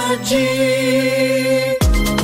Energy.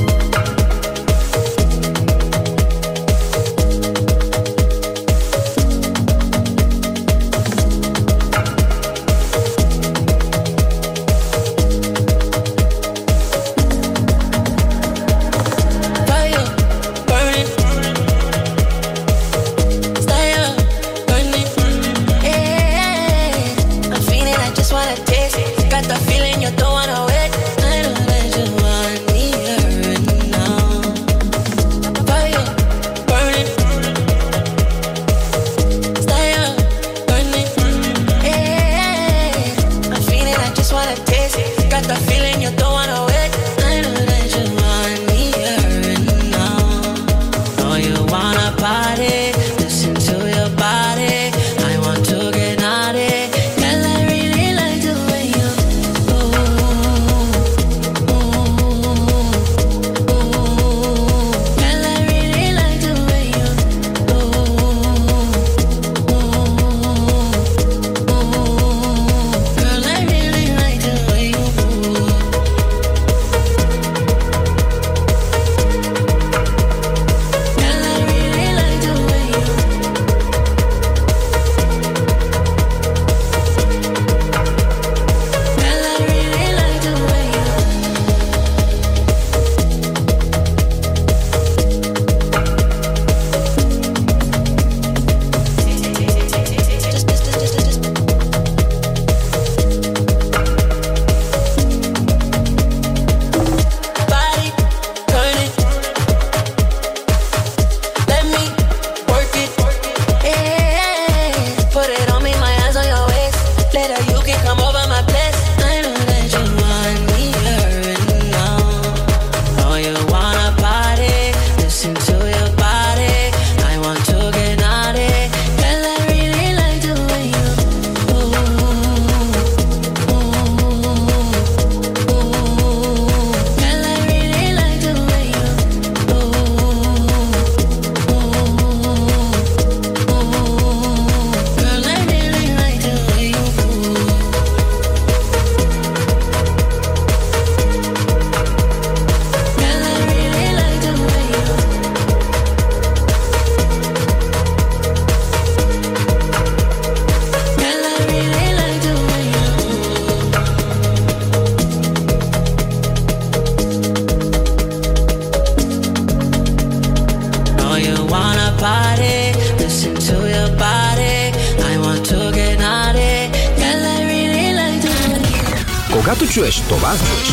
Когато чуеш това,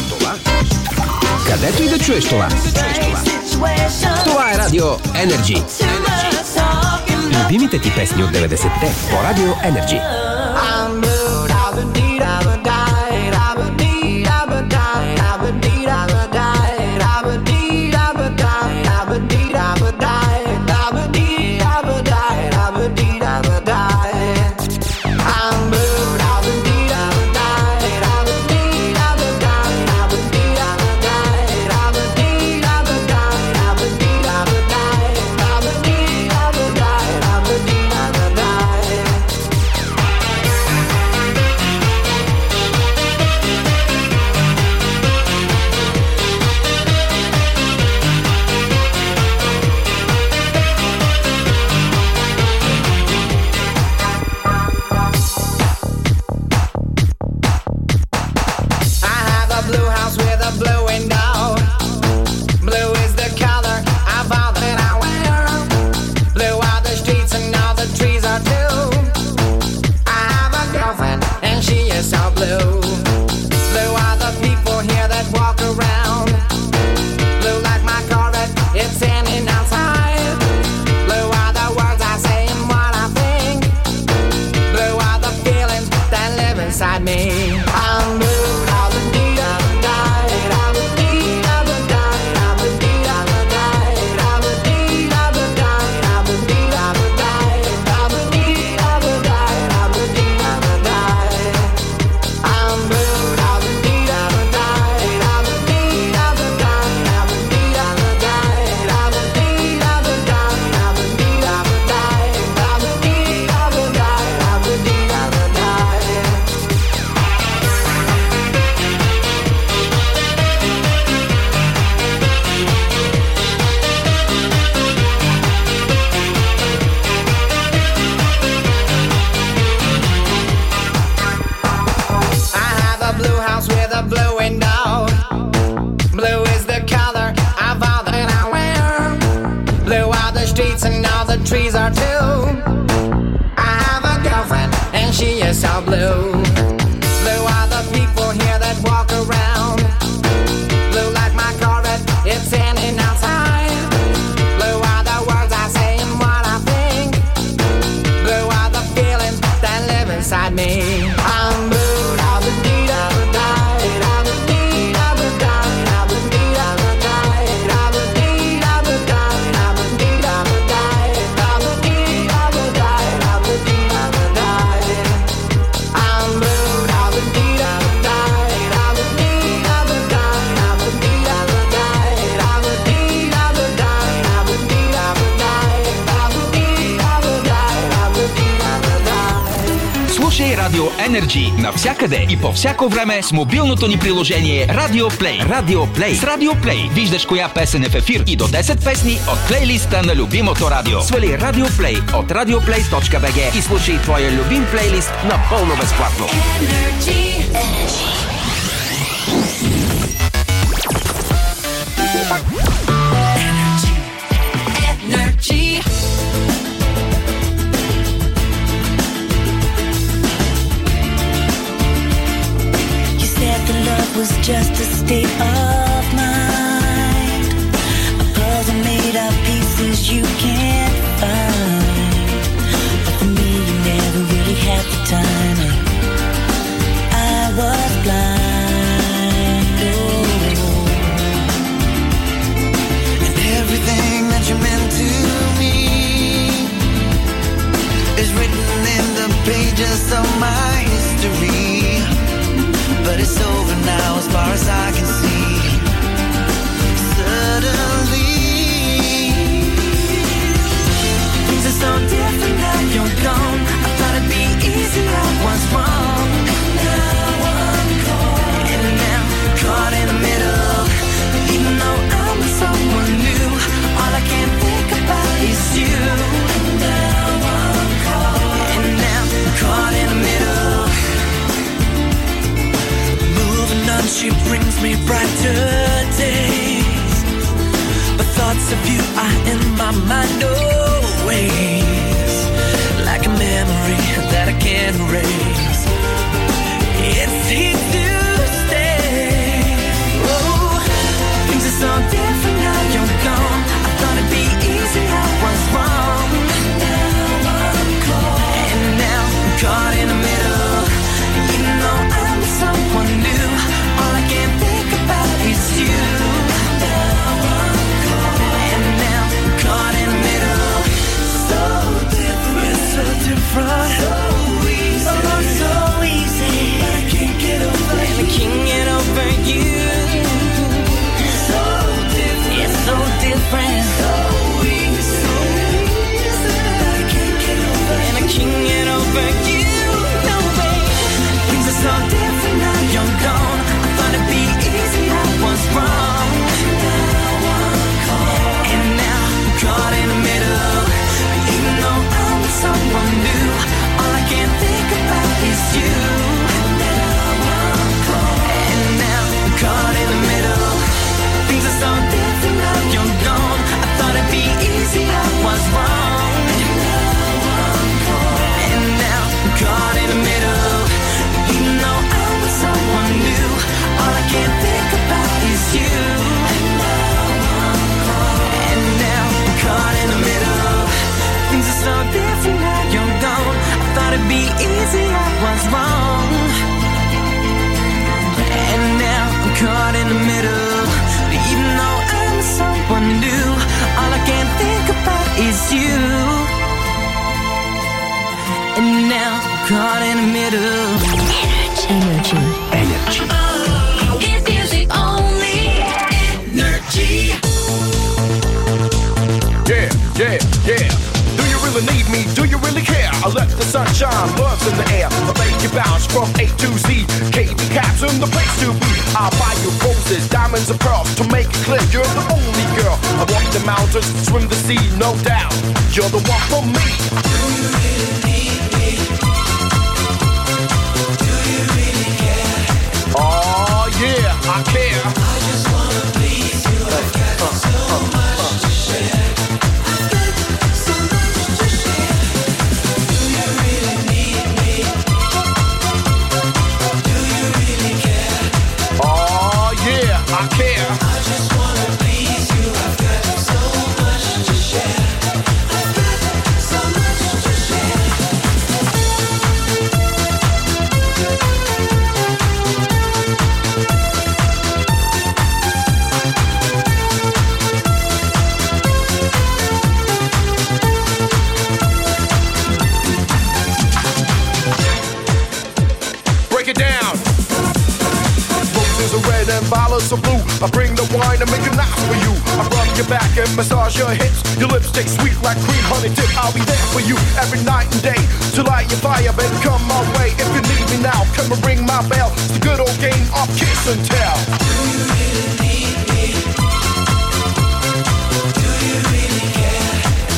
където и да чуеш това, това е Радио Energy. Любимите ти песни от 90-те по Радио Energy. yes, I'm blue. Blue are the people here that walk around. Blue like my Corvette, it's standing outside. Blue are the words I say and what I think. Blue are the feelings that live inside me. I'm blue. Радио Energy навсякъде и по всяко време с мобилното ни приложение Radio Play. Radio Play. С Radio Play виждаш коя песен е в ефир и до 10 песни от плейлиста на любимото радио. Свали Radio Play от radioplay.bg и слушай твоя любим плейлист напълно безплатно. Was just a state of mind, a puzzle made of pieces you can't find. But for me, you never really had the time, and I was blind. Oh. And everything that you meant to me is written in the pages of my history. But it's over now as far as I can see. Suddenly things are so different now you're gone. I thought it'd be easy, I was wrong. Now I'm caught, and now caught in the middle. Even though I'm with someone new, all I can think about is you. Now I'm caught, and now caught in the middle. She brings me brighter days, but thoughts of you are in my mind always, like a memory that I can't erase. It's here to stay. Oh, things are so different now you're gone. I thought it'd be easy, I was wrong. Now I'm caught, and now I'm caught in the middle. Even though I'm with someone new, all I can think about is you. Now I'm caught, and now I'm caught in the middle. So different, so different, so easy, oh, so easy. I can't get over you, and I can't get over you. So different, it's so different, so easy, so easy. I can't get over you, and I can't get over you. No way, things are so different now you're gone. It'd be easy, I was wrong. Now I'm caught, and now I'm caught in the middle. Even though I'm with someone new, all I can think about is you. Now I'm caught, and now I'm caught in the middle. Things are so different now you're gone. I thought it'd be easy, I was wrong. Now I'm caught, and now I'm caught in the middle. Even though I'm with someone new, all I can think about is you. And now I'm caught, and now I'm caught in the middle. Things are so different now you're gone. I thought it'd be easy, I was wrong. And now I'm caught in the middle. But even though I'm someone new, all I can think about is you. And now I'm caught in the middle. Energy. Energy. Yeah, yeah. Do you really need me? Do you really care? I let the sunshine, love's in the air. I make you bounce from A to Z. KB Caps in the place to be. I'll buy you roses, diamonds and pearls to make it clear you're the only girl. I walk the mountains, swim the sea, no doubt. You're the one for me. Do you really need me? Do you really care? Oh yeah, I care. I just wanna please you. I've got so much to share. So much to share. Do you really need me? Violets are blue. I bring the wine and make it nice for you. I rub your back and massage your hips. Your lips taste sweet like cream honey dip. I'll be there for you every night and day. To light your fire, baby, come my way. If you need me now, come and ring my bell. It's the good old game of kiss and tell. Do you really need me? Do you really care?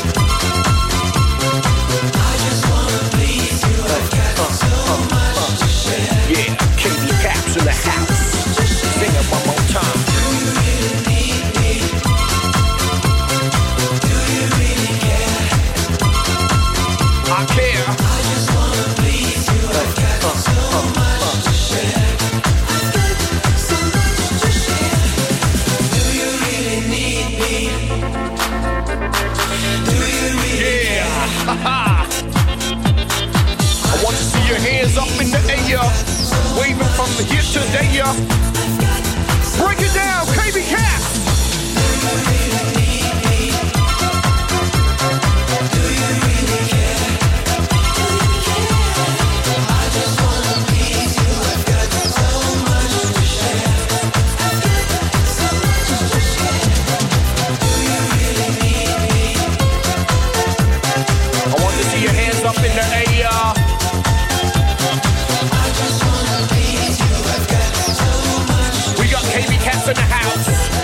I just wanna please you. I've got so much to share. Yeah, KB Caps in the house. Sing it one more time. Do you really need me? Do you really care? I care. I just wanna please you. I've got so much to share. I've got so much to share. Do you really need me? Do you really care? I want to see your hands up in the air, waving from the here to there. Break it down, KB Cat. Do you really need me? Do you really care? Do you care? I just wanna please you. I've got so much to share. I've got so much to share. Do you really need me? I want to see your hands up in the air. I just wanna please you. I've got so much. We got KB Cats in the house.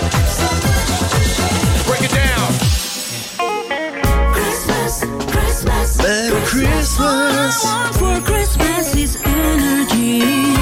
Break it down. Christmas, Christmas, Merry Christmas. All I want for Christmas is energy.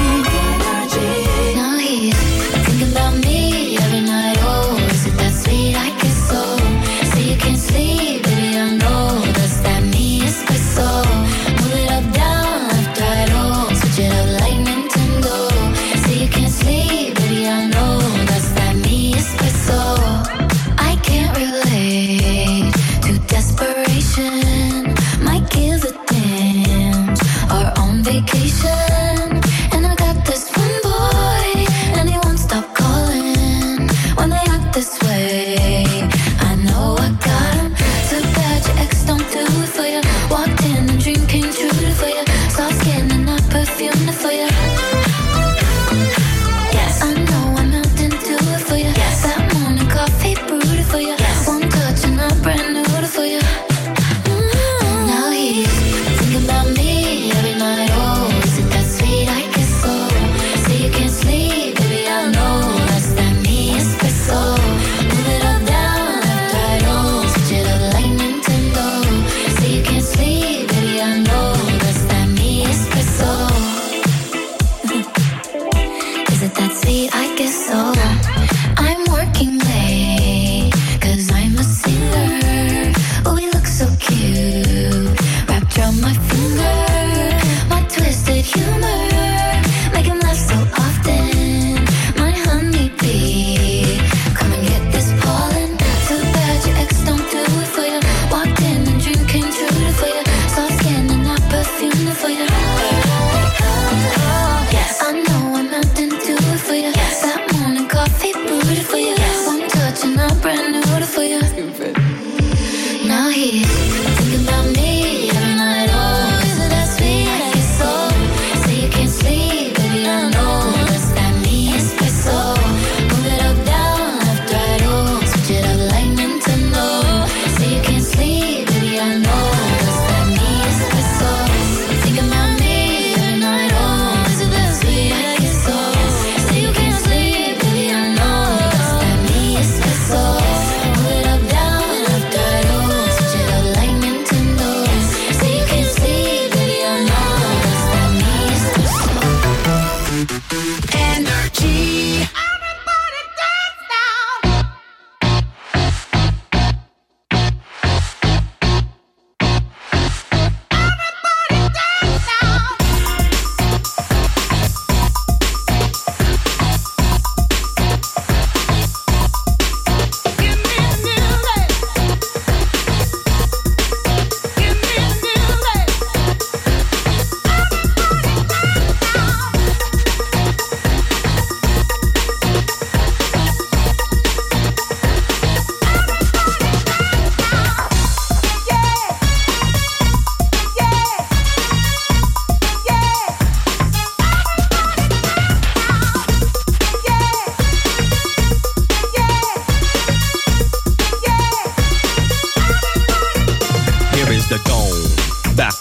Now he's thinking about me every night. Oh, is it that sweet? I guess so. Say you can't sleep, baby, I know. Does that mean it's so? Move it up, down, left, right, oh. Switch it up like Nintendo. Say you can't sleep, baby, I know. Does that mean it's so? I can't relate to desperation. Might give a damn.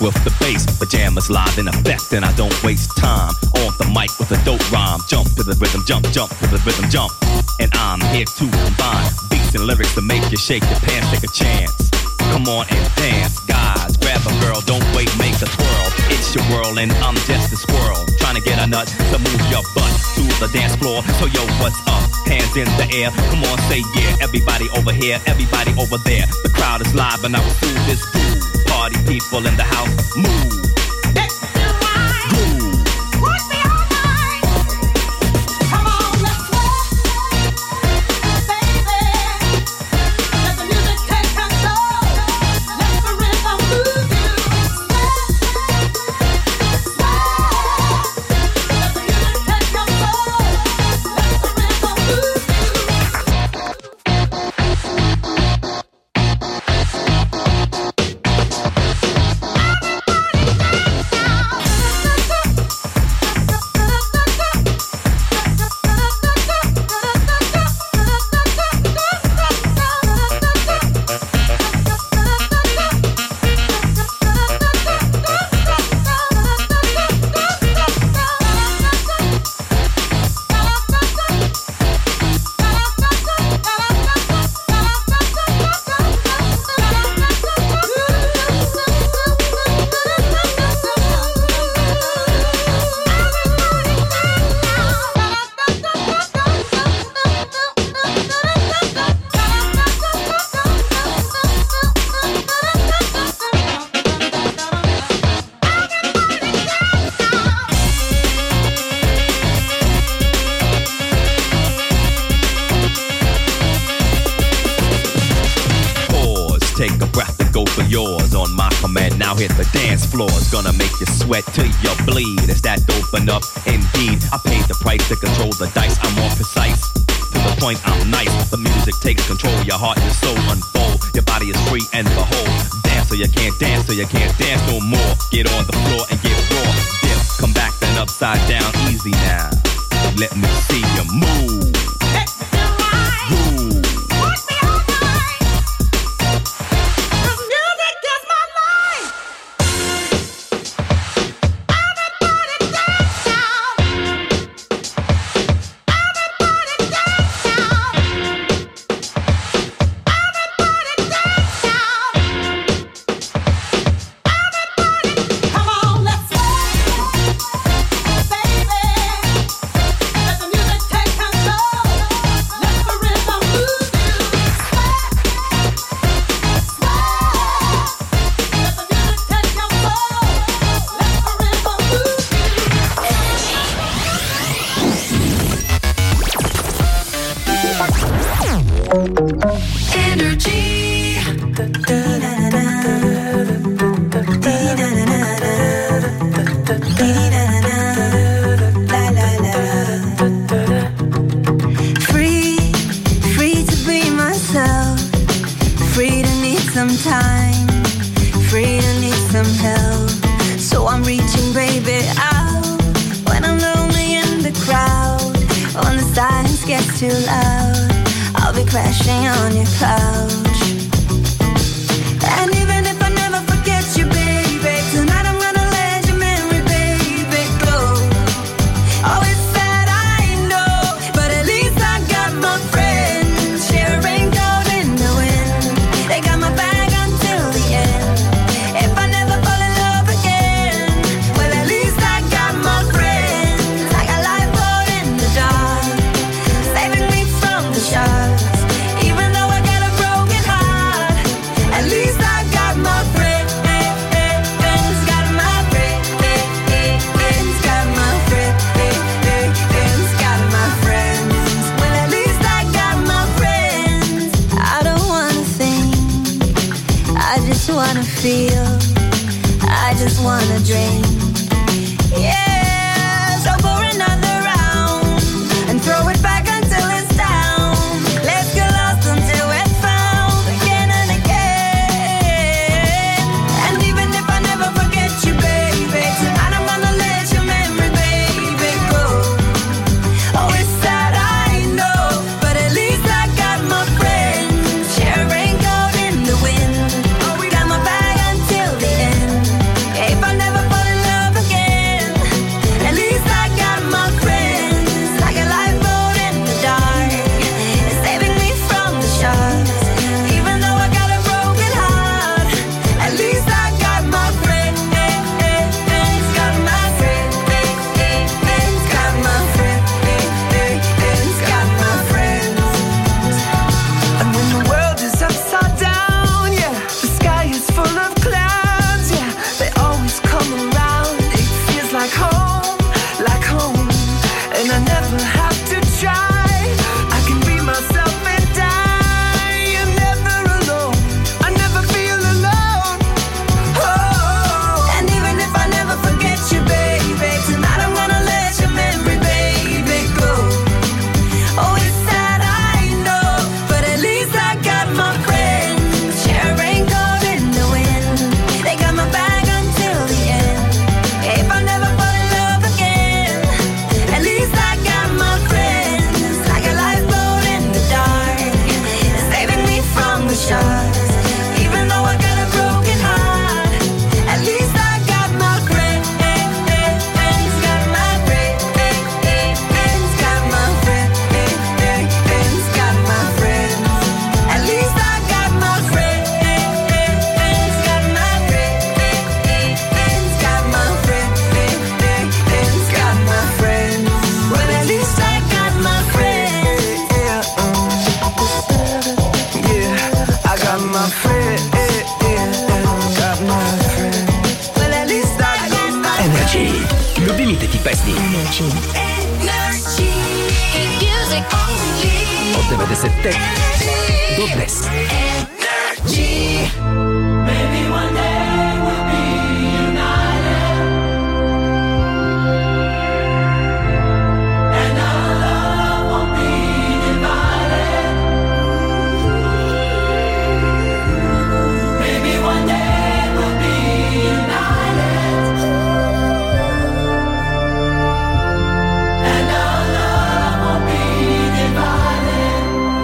with the bass. Pajamas live in effect and I don't waste time. On the mic with a dope rhyme. Jump to the rhythm, jump, jump to the rhythm, jump. And I'm here to combine beats and lyrics to make you shake your pants, take a chance. Come on and dance, guys, grab a girl, don't wait, make a twirl. It's your world and I'm just a squirrel, trying to get a nut to move your butt to the dance floor. So yo, what's up? Hands in the air, come on, say yeah. Everybody over here, everybody over there. The crowd is live and I will do this groove. Party people in the house, move. Let's do right. Groove. Would be all right. Come on, let's sweat, baby. Let the music take control. Let the rhythm move you. Let the music take control. Let the rhythm move Now hit the dance floor, it's gonna make you sweat till you bleed. Is that open up? Indeed, I paid the price to control the dice. I'm more precise, to the point I'm nice. The music takes control, your heart and soul unfold. Your body is free and behold. Dance so you can't dance, so you can't dance no more. Get on the floor and get raw. Dip, come back then upside down, easy now. Let me see you move. Let's do right. Groove. Would be all right. 'Cause music is my life. Everybody dance now. Everybody dance now. Everybody dance now. Everybody, come on, let's sweat, baby. Let the music take control. Let the rhythm move you. Sweat, sweat. Let the music take control. Let the rhythm move Free to be myself, free to need some time, free to need some help. So I'm reaching, baby, out when I'm lonely in the crowd. When the silence gets too loud, I'll be crashing on your couch. And even if I never forget you, baby, tonight I'm gonna let your memory, baby, go. Oh, it's sad, I know, but at least I got my friends sharing gold in the wind. They got my back until the end. If I never fall in love again, well, at least I got my friends. I got lifeboat in the dark, saving me from the sharks. Even though I got a broken heart, at least I got my friends. Got my friends. Got my friends. Got my friends. Well, at least I got my friends. I don't wanna think, I just wanna feel, I just wanna drink. Yeah, so pour another round and throw it back until it's down. Let's get lost until we're found again and again. And even if I never forget you, baby, tonight I'm gonna let your memory, baby, go. Oh, it's sad, I know, but at least I got my friends sharing gold in the wind. Oh, we got my back until the end. my friend, got my friend. Well, at least I got my Energy. Любимите ти песни. Energy music only. От 90-те до днес. Energy. Maybe one day we'll be united, and our love won't be divided. Maybe one day we'll be united, and our love won't be divided.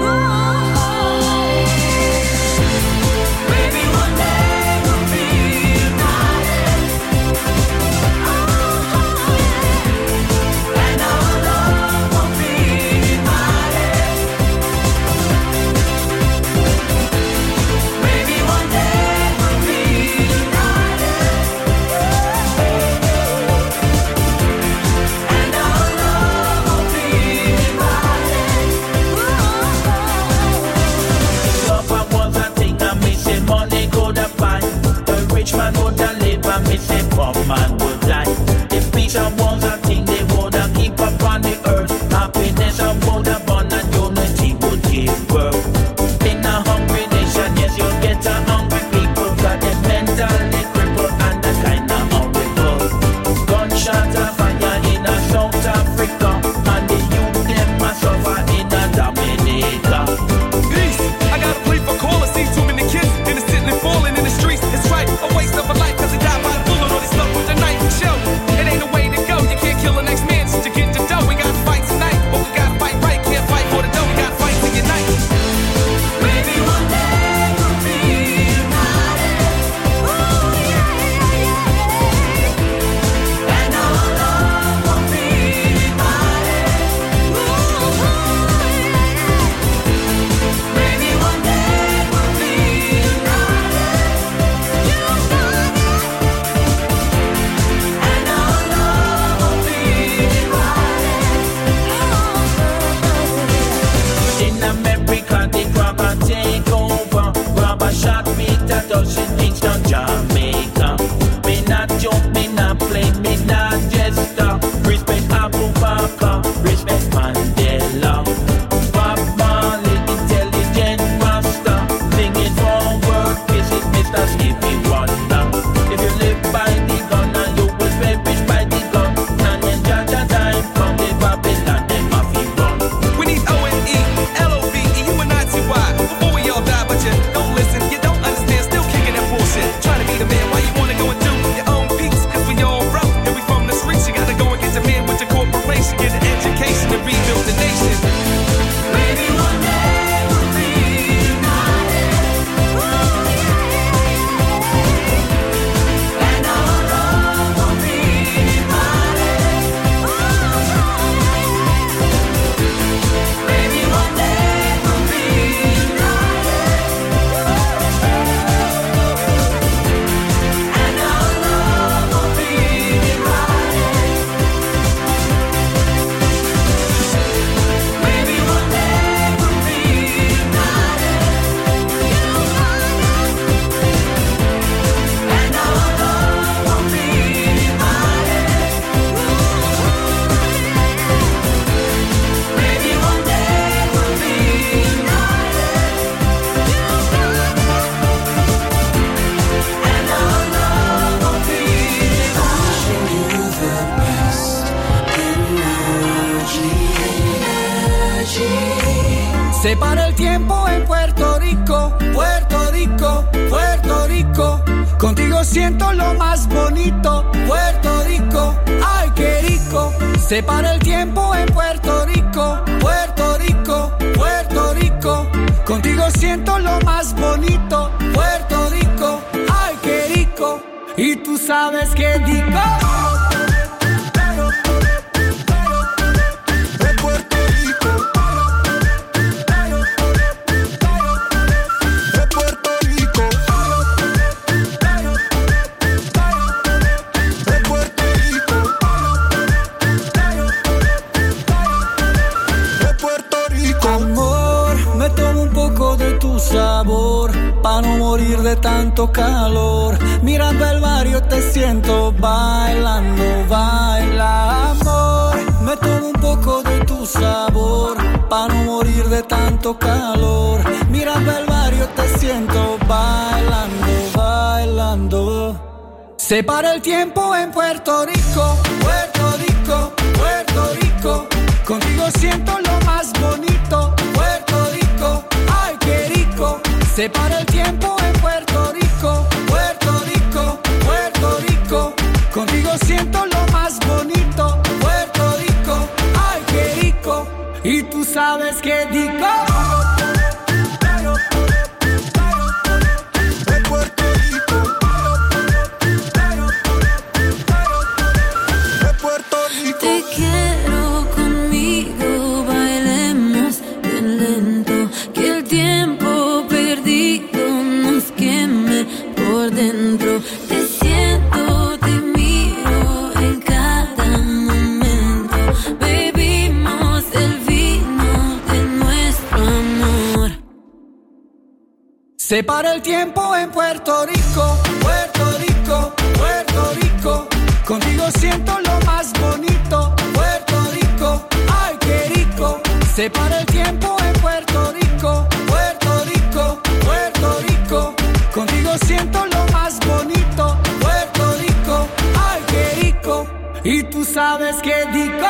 Maybe one day we'll be united, and our love won't be divided. Maybe one day we'll be united, and our love won't be divided. Love was a thing, and me say money coulda buy. The rich man woulda live, and me say poor man would die. If peace was a thing, they woulda keep up on the earth. Happiness woulda born, and unity would give birth. In a hungry nation, yes, you'll get a hungry people, got them mentally crippled and the kinda horrible. Gunshot a fire in a South Africa, and the youth them a suffer in a Dominica. Peace. I got a plea for call. I see too many kids innocently falling in the streets. It's right, a waste of a life, cause they died by the bullet or they stuck with a knife. Chill, it ain't a way to go. You can't kill the next man just to get the dough. We gotta fight tonight, but we gotta fight right. Can't fight for the dough, we gotta fight to unite. Maybe one day we'll be united, and our love won't be divided. Maybe one day we'll be united, and our love won't be divided. In America, they grab and take over. Grab a shot, beat a dozen things down Jamaica. Me not joke, me not play, me not jester. Respect Abu Bakr, respect Mandela. Bob Marley, intelligent master. Sing it forward, visit Mr. Stevie Wonder. If you live by the gun, and you will perish by the gun. And then Jaja time from the Babylon, them have it run. We need O-N-E, L-O-V-E, U-N-I-T-Y. Before we all die, but you don't listen, you don't understand, still kicking that bullshit. Trying to be the man, why you wanna go and do your own piece? Cause we all broke, and we from the streets. You gotta go and get the man with the corporation, get an education and rebuild the nation. Maybe one day we'll be united, and our love won't be divided. Maybe one day we'll be united, and our love won't be divided. Maybe one day we'll be united, and our love won't be divided. Maybe one day we'll be united, and our love won't be Se para el tiempo en Puerto Rico, Puerto Rico, Puerto Rico. Contigo siento lo más bonito, Puerto Rico, ay qué rico. Se para el tiempo en Puerto Rico, Puerto Rico, Puerto Rico. Contigo siento lo más bonito, Puerto Rico, ay qué rico. Y tú sabes qué digo. tu sabor, pa' no morir de tanto calor. Mirando el barrio te siento bailando, baila amor. Me tomo un poco de tu sabor, pa' no morir de tanto calor. Mirando el barrio te siento bailando, bailando. Se para el tiempo en Puerto Rico, Puerto Rico, Puerto Rico. Contigo siento lo más bonito, Puerto Rico, ay qué rico. Se para el tiempo en Puerto Rico, Puerto Rico, Puerto Rico. Contigo siento lo más bonito, Puerto Rico, ay qué rico. Y tú sabes que digo. Te quiero conmigo, bailemos bien lento, que el tiempo perdido nos queme por dentro. Te siento, te miro en cada momento, bebimos el vino de nuestro amor. Se para el tiempo en Puerto Rico, Puerto Rico, Puerto Rico. Contigo siento lo más bonito, Puerto Rico, ay qué rico. Se para el tiempo en Puerto Rico, Puerto Rico, Puerto Rico. Contigo siento lo más bonito, Puerto Rico, ay qué rico. Y tú sabes que digo.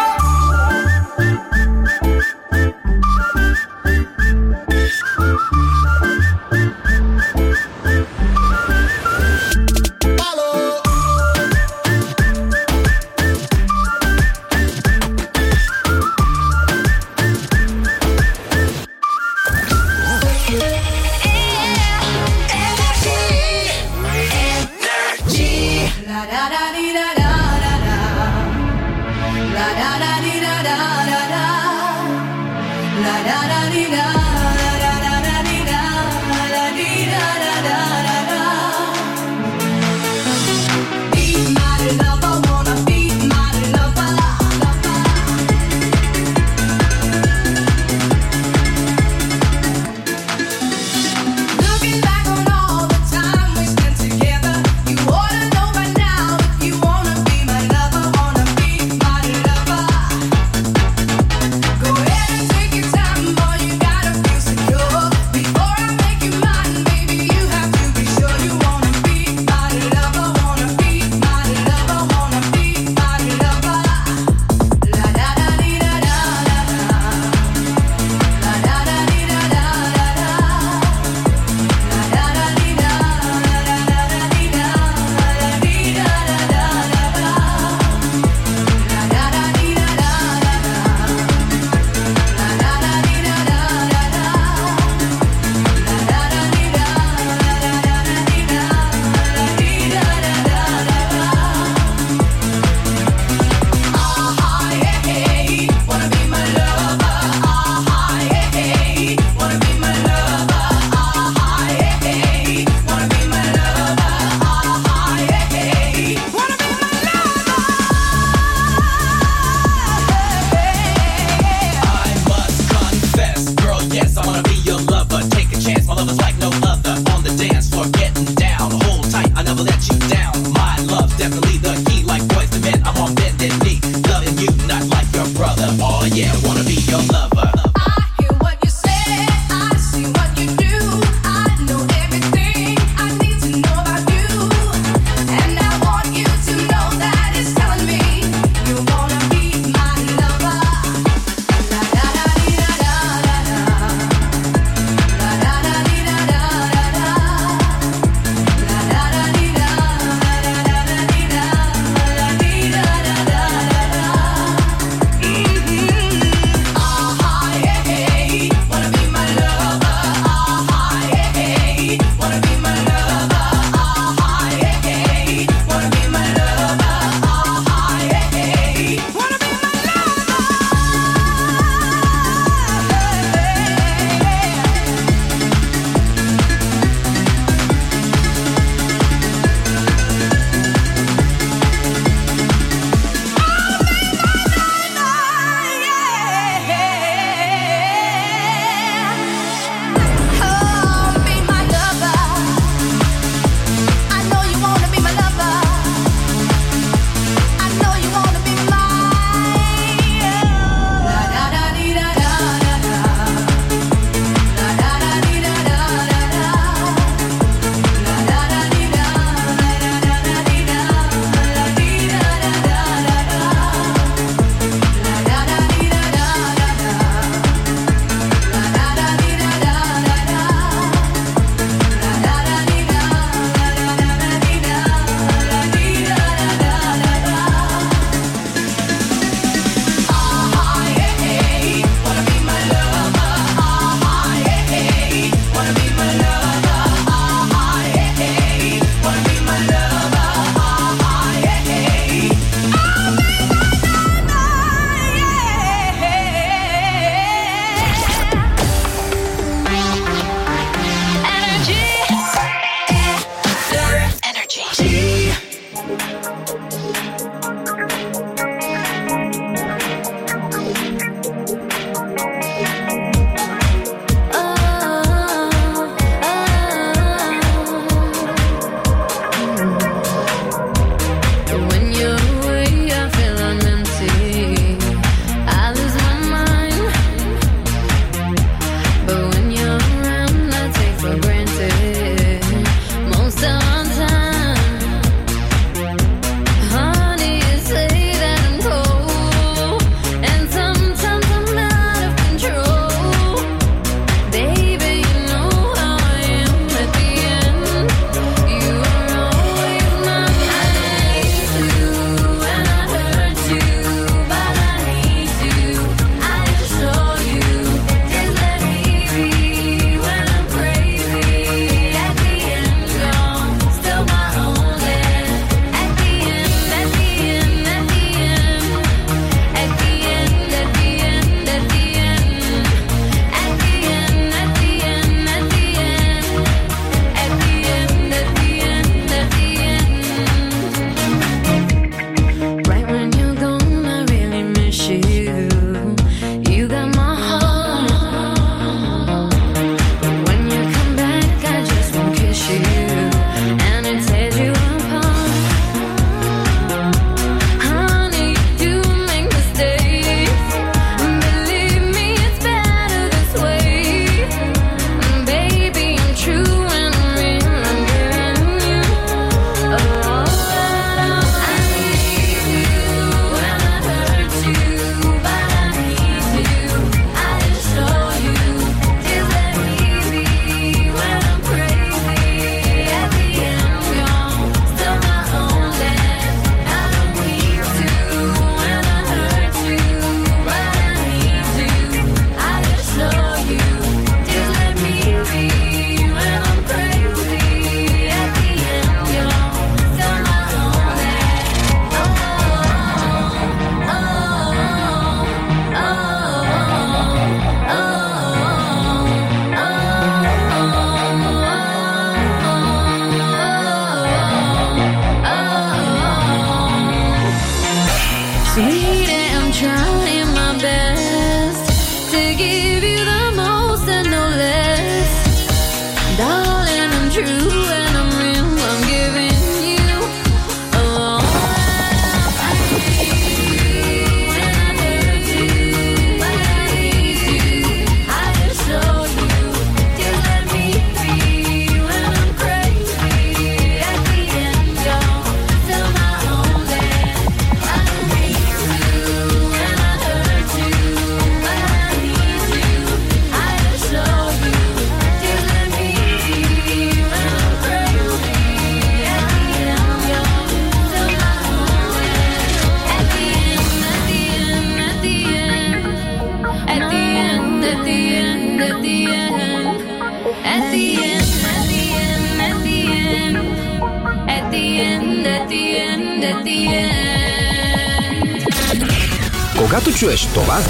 At the end, at the end, at the end, at the end, at the end, at the end. Когато чуеш това,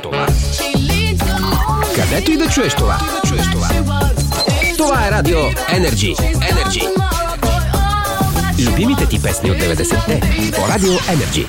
където и да чуеш това, това е Радио Energy. Любимите ти песни от 90-те по Радио Energy.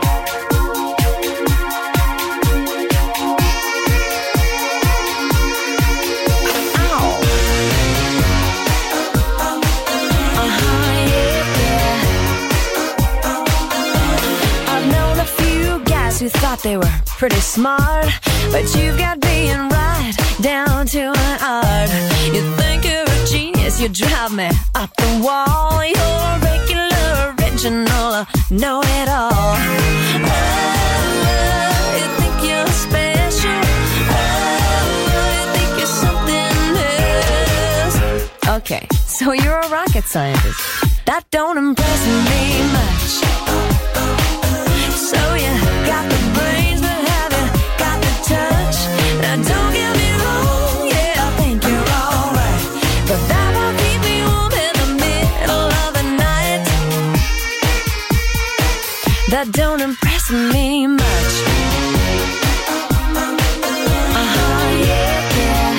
Who thought they were pretty smart, but you've got being right down to an art. You think you're a genius, you drive me up the wall. You're a regular, original, know-it-all. Oh, you think you're special. Oh, you think you're something else. Okay, so you're a rocket scientist. That don't impress me much. So you got the brains, but have you got the touch? Now don't get me wrong, yeah, I think you're alright, but that won't keep me warm in the middle of the night. That don't impress me much. Yeah.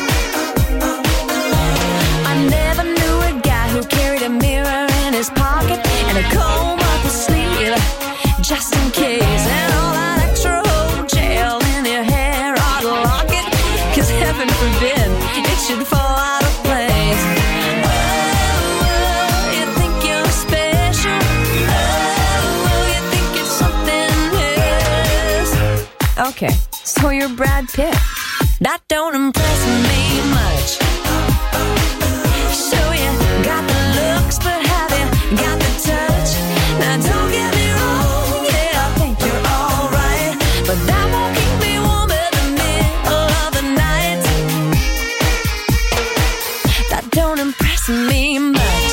I never knew a guy who carried a mirror in his pocket and a comb up his sleeve, just in case, and all that extra old gel in your hair ought to lock it, 'cause heaven forbid it should fall out of place. Oh, you think you're special. Oh, you think you're something else. Okay, so you're Brad Pitt. That don't impress me much. So you got the looks, but have you got the touch? Now don't get me wrong, yeah, I think you're alright, but that won't keep me warm in the middle of the night. That don't impress me much.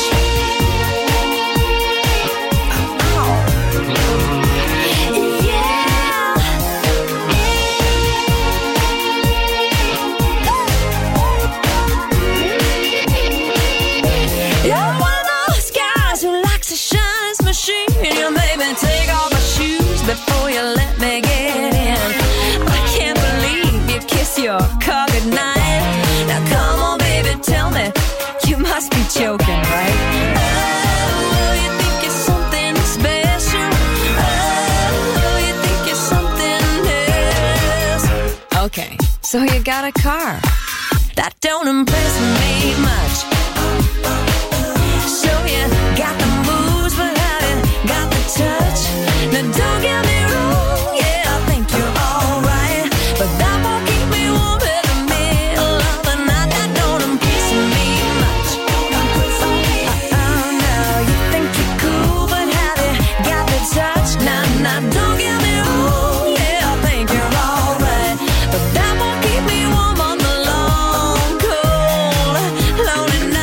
You're one of those guys who likes to shine his machine. You made me take off my shoes before you let me get in. I can't believe you kiss your car goodnight. Now come on, baby, tell me, you must be joking, right? Oh, you think you're something special. Oh, you think you're something else. Okay, so you got a car. That don't impress me much. So you got the moves, but have you got the touch? Now don't get me wrong, yeah, I think you're alright, but that won't keep me warm in the middle of the night. That don't impress me much. Oh no, you think you're cool, but have you got the touch? Now don't get me wrong, yeah, I think you're alright, but that won't keep me warm on the long, cold, lonely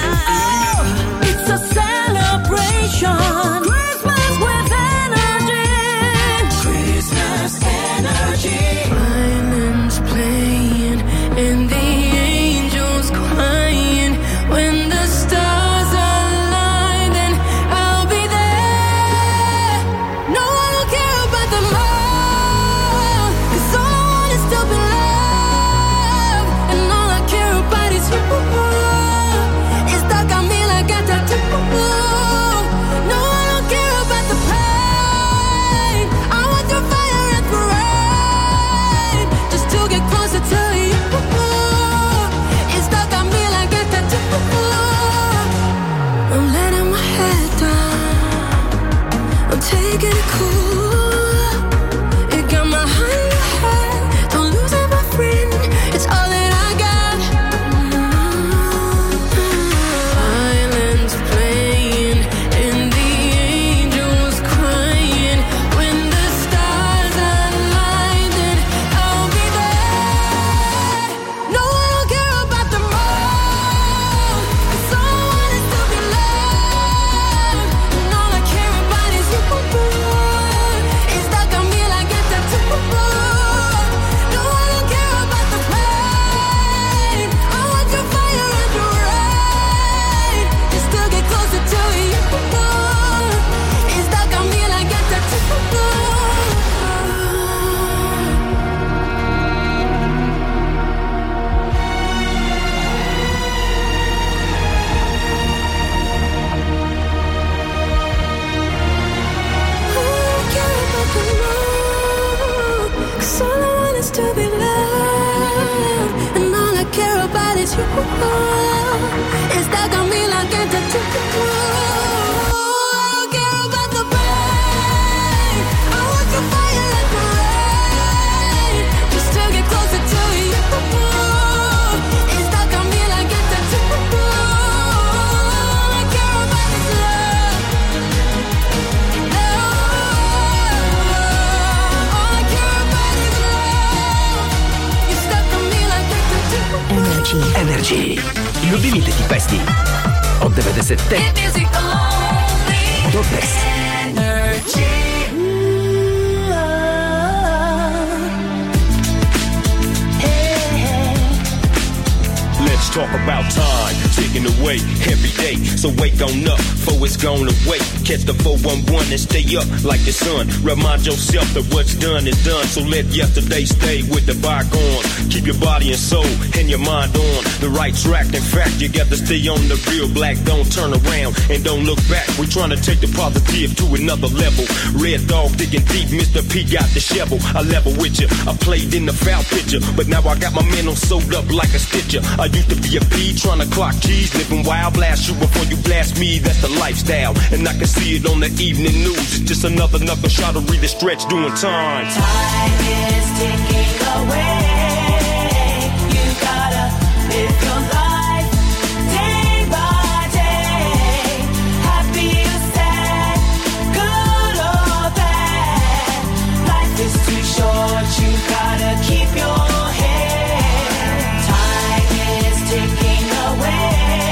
It's stuck on me like a tattoo. I don't care about the pain. I want your fire like the rain, just to get closer to you. It's stuck on me like a tattoo. All I care about is love. All I care about is love. You're stuck on me like a tattoo. Energy. Любимите ти песни от 90-те до днес. Let's talk about time, ticking away every day. So wake on up, for it's gone away. Catch the 411 and stay up like the sun. Remind yourself that what's done is done. So let yesterday stay with the bygones. Keep your body and soul and your mind on the right track. In fact, you got to stay on the real. Black, don't turn around and don't look back. We're trying to take the positive to another level. Red Dog digging deep, Mr. P got the shovel. I level with you, I played in the foul picture, but now I got my mental sewed up like a stitcher. I used to be a P, trying to clock keys, living wild. Blast you before you blast me, that's the lifestyle. And I can see it on the evening news. It's just another knuckle shot to read the stretch doing time. Time is ticking away. You gotta live your life day by day. Happy or sad, good or bad. Life is too short, you gotta keep your head. Time is ticking away.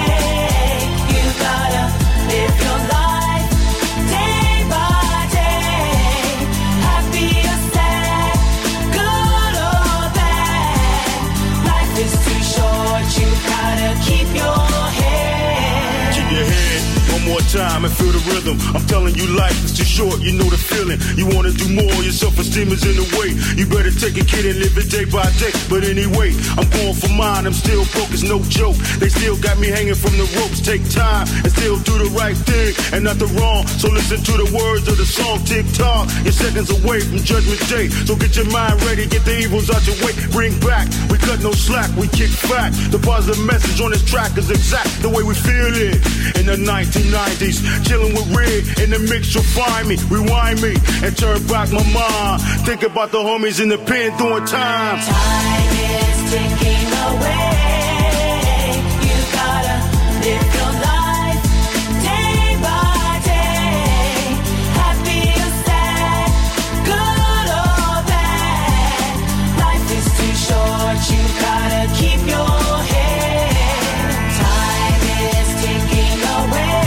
You gotta live your life day by day. Happy or sad, good or bad. Life is too short, you gotta keep your head. Keep your head one more time and feel the rhythm. I'm telling you, life is too short, you know the feeling. You wanna do more, your self-esteem is in the way. You better take a kid and live it day by day. But anyway, I'm going for mine, I'm still broke, it's no joke. They still got me hanging from the ropes. Take time and still do the right thing and not the wrong. So listen to the words of the song, tick tock. You're seconds away from Judgment Day. So get your mind ready, get the evils out your way. Bring back, we cut no slack, we kick back. The positive message on this track is exact the way we feel it. In the 1990s, chilling with Red, in the mix you'll find me. Rewind me and turn back my mind. Think about the homies in the pen doing time. Time is ticking away. You gotta live your life day by day. Happy or sad, good or bad. Life is too short, you gotta keep your head. Time is ticking away.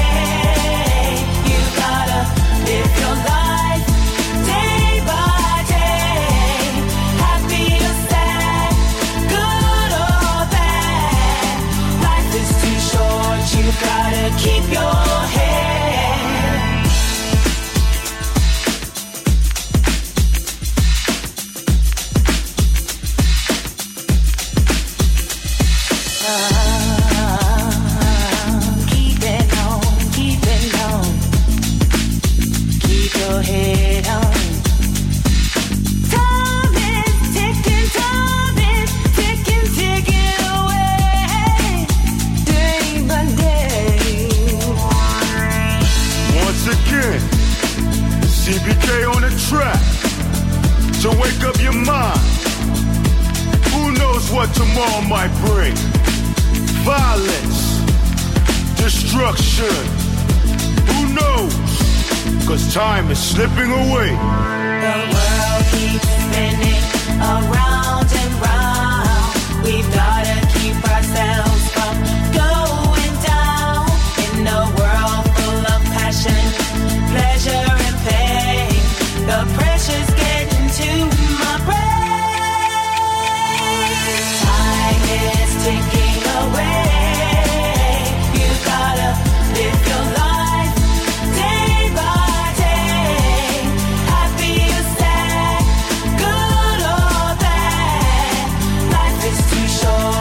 You gotta live your life day by day. Happy or sad, good or bad. Life is too short, you gotta keep your head. Keep it on, keep it on. Keep your head on. Time is ticking away. Day by day. Once again, CBK on the track. So wake up your mind. Who knows what tomorrow might bring? Violence, destruction. Who knows? 'Cause time is slipping away. The world keeps spinning around and round. We've gotta keep ourselves from going down. In a world full of passion, pleasure and pain, the pressure's getting to my brain. Time is ticking away. You gotta live your life day by day. Happy or sad, good or bad. Life is too short.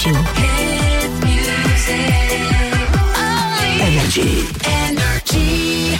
you. Hit music. Energy. Energy.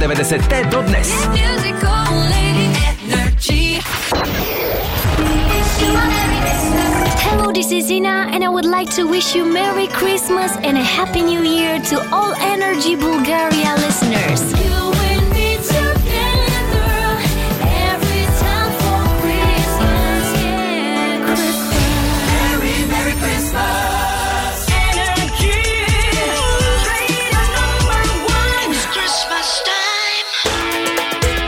90-te до днес. Hello, this is Ina, and I would like to wish you Merry Christmas and a Happy New Year to all Energy Bulgaria listeners. You will